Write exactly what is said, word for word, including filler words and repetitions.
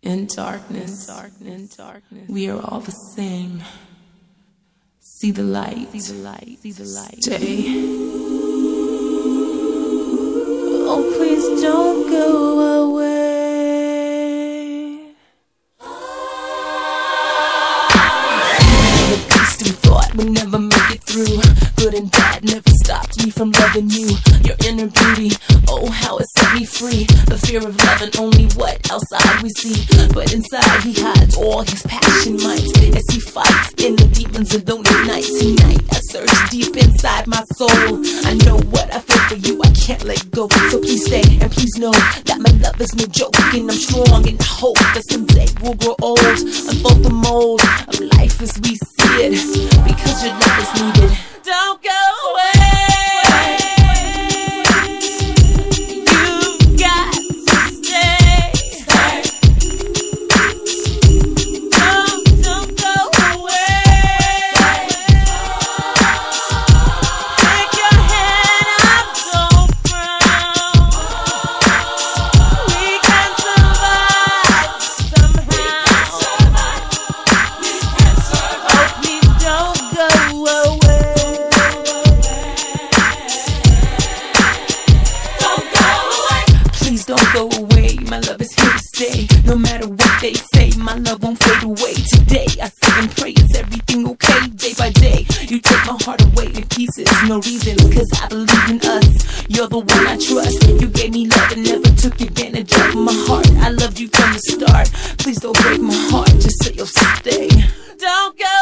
in darkness, we are all the same. See the light, see the light, see the light. Stay. Oh, please don't go away. The beast we thought would never make it through. Good and bad never stopped me from loving you. Your inner beauty, oh how it set me free. The fear of loving only what outside we see, but inside he hides all his passion might as he fights in the demons of lonely night. Tonight I search deep inside my soul. I know what I feel for you, I can't let go. So please stay and please know that my love is no joke, and I'm strong and I hope that someday we'll grow old. Unfold the mold of life as we see it, because your love is needed. Don't go away. Don't go away, my love is here to stay. No matter what they say, my love won't fade away. Today I sit and pray, is everything okay? Day by day, you take my heart away in pieces. No reasons, cause I believe in us. You're the one I trust. You gave me love and never took advantage of my heart. I loved you from the start. Please don't break my heart, just say you'll stay. Don't go